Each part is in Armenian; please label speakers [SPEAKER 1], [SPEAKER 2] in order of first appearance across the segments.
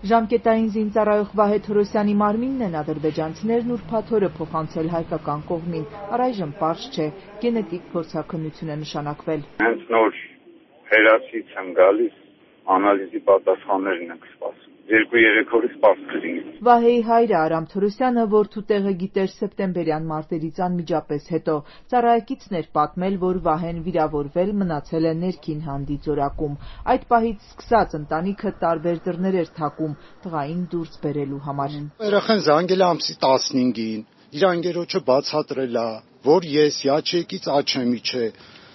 [SPEAKER 1] Ժամկետային զինծառայող Վահե Թորոսյանի մարմինն են ադրբեջանցիներն ուրբաթ օրը փոխանցել հայկական կողմին։ Առայժմ պարզ չէ, գենետիկ փորձաքննություն է նշանակվել։
[SPEAKER 2] Հենց նոր հերացից եմ գալիս, անալիզի պատասխաններն ենք սպասում։ 2-3 օրը սպասք կլինի։
[SPEAKER 1] Վահեի հայրը Արամ Թորոսյանը որդու տեղը գիտեր սեպտեմբերյան մարտերից անմիջապես հետո։ Ծառայակիցն էր պատմել, որ Վահեն վիրավորվել մնացել է ներքին հանդի ձորակում։ Այդ պահից սկսած ընտանիքը տարբեր դռներ էր թակում տղային դուրս բերելու համար։
[SPEAKER 3] Երեխան զանգել է ամսի 15-ին, իր անգերոջը բացատրել է, որ ես յաչեկից աչեմի չէ։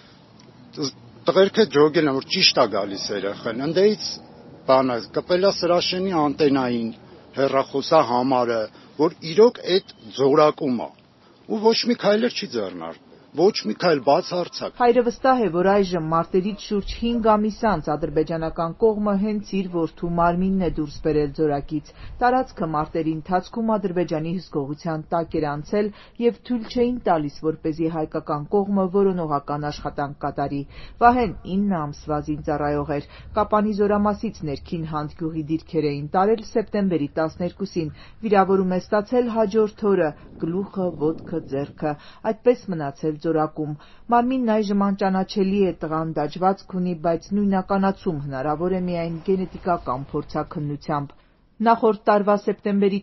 [SPEAKER 3] Տղերքը ջոգել են, որ ճիշտ է գալիս երեխան։ Ընդեից բանը կպել է Սրաշենի անտենային հեռախոսա համարը, որ իրոք այդ ձորակում է ու ոչ մի քայլեր չի ձեռնարկել, ոչ մի քայլ բացարձակ։
[SPEAKER 1] Հայրը վստահ է, որ այժմ մարտերից շուրջ 5 ամիս անց ադրբեջանական կողմը հենց իր որդու մարմինն է դուրս բերել ձորակից։ Տարածքը մարտերի ընթացքում ադրբեջանի հսկողության տակ էր անցել եւ թույլ չէին տալիս, որպեսզի հայկական կողմը որոնողական աշխատանք կատարի։ Վահեն 9 ամսվա զինծառայող էր։ Կապանի զորամասից ներքին Հանդ գյուղի դիրքեր էին տարել սեպտեմբերի 12-ին։ Վիրավորում է ստացել հաջորդ օրը՝ գլուխը, ոտքը, ձեռքը։ Այդպես մնացել ձորակում։ Մարմինն այժմ անճանաչելի է, տղան դաջվածք ունի, բայց նույնականացում հնարավոր է միայն գենետիկական փորձաքննությամբ։ Նախորդ տարվա սեպտեմբերի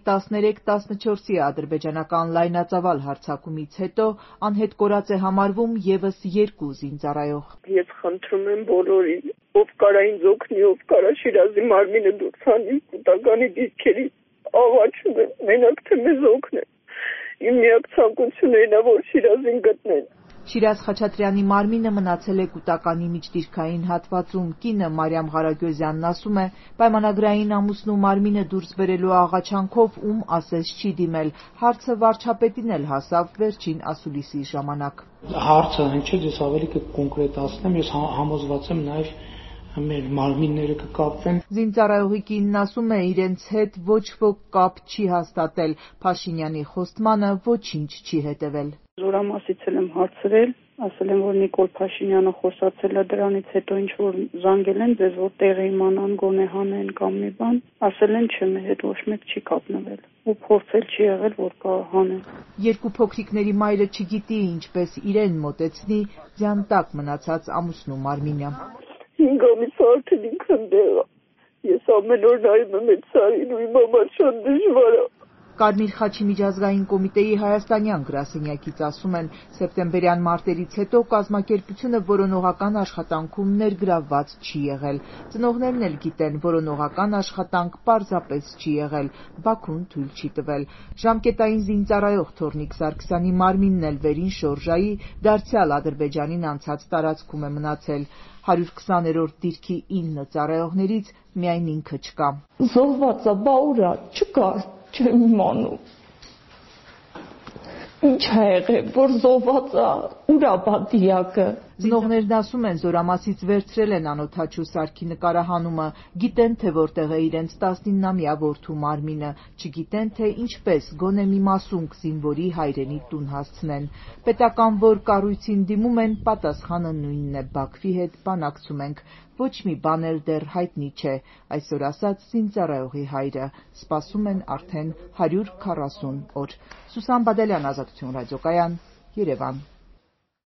[SPEAKER 1] 13-14-ի ադրբեջանական լայնածավալ հարձակումից հետո անհետ կորած է համարվում եւս 2 զինծառայող։
[SPEAKER 4] Ես խնդրում եմ բոլորին, ով կարա ինձ օգնի, ով կարա Շիրազի մարմինը դուրս հանի կൂട്ടականի դիրքերի, աղաչում եմ, մենակ թե մեզ օգնեն։ Իմ միակ ցանկությունն է, որ Շիրազին գտնեն։
[SPEAKER 1] Շիրազ Խաչատրյանի մարմինը մնացել է կൂട്ടականի միջդիրքային հատվածում։ Կինը Մարիամ Ղարագյոզյանն ասում է, պայմանագրային ամուսնու մարմինը դուրս բերելու աղաչանքով ում ասես չի դիմել։ Հարցը վարչապետին էլ հասավ վերջին ասուլիսի ժամանակ։
[SPEAKER 5] Հարցը հնչեց, ես ավելի կկոնկրետացնեմ, ես համոզված եմ նաև մեր մարմինները կկապվեն։
[SPEAKER 1] Զինծառայողի կինն ասում է, իրենց հետ ոչ ոք կապ չի հաստատել։ Փաշինյանի խոստմանը ոչինչ չի հետևել։
[SPEAKER 4] Զորամասից եմ հարցրել, ասել են, որ Նիկոլ Փաշինյանը խոսացել է դրանից հետո ինչ որ զանգել են ձեզ, որ տեղը իմանան, գոնե հանեն կամ մի բան, ասել են չէ, մեր հետ ոչ մեկ չի կապնվել ու փորձել չի եղել, որ կա հանեն։ 2 փոքրիկների մայրը չգիտի ինչպես իրեն մոտեցնի ձյան տակ մնացած ամուսնու մարմինը։ 5 ամիս արդեն ինքն դեղա։ Ես ամեն օր նայում եմ այդ սարին ու իմ համար շատ դժվար է։
[SPEAKER 1] Կարմիր խաչի միջազգային կոմիտեի հայաստանյան գրասենյակից ասում են, սեպտեմբերյան մարտերից հետո կազմակերպությունը որոնողական աշխատանքում ներգրավված չի եղել։ Ծնողներն էլ գիտեն, որոնողական աշխատանք պարզապես չի եղել, Բաքուն թույլ չի տվել։ Ժամկետային զինծառայող Թորնիկ Սարգսյանի մարմինն էլ վերին շորժայի դարձյալ Ադրբեջանին անցած տարածքում է մնացել։ 120-րդ դիրքի 9 ծառայողներից միայն ինքը չկա։
[SPEAKER 6] Զոհված է, բա ուրա չկա։ Չեմ իմանում։ Ինչ է եղել, որ զոհված է, ուրա բադիակը։
[SPEAKER 1] Ծնողներն ասում են, զորամասից վերցրել են անօդաչու սարքի նկարահանումը, գիտեն, թե որտեղ է իրենց 19-ամյա որդու մարմինը, չգիտեն, թե ինչպես գոնե մի մասունք զինվորի հայրենի տուն հասցնեն։ Պետական որ կառույցին դիմում են, պատասխանը նույնն է՝ Բաքվի հետ բանակցում ենք։ Ոչ մի բան էլ դեռ հայտնի չէ, այսօր ասաց զինծառայողի հայրը։ Սպասում են արդեն 140 օր։ Սուսան Բադալյան, Ազատություն ռադիոկայան, Երևան։